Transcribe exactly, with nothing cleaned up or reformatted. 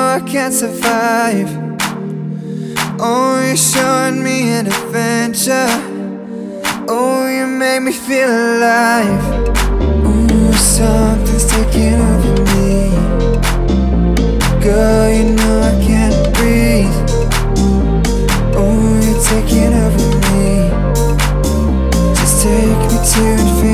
I can't survive. Oh, you're showing me an adventure. Oh, you make me feel alive. Ooh, something's taking over me. Girl, you know I can't breathe. Oh, you're taking over me. Just take me to infinity.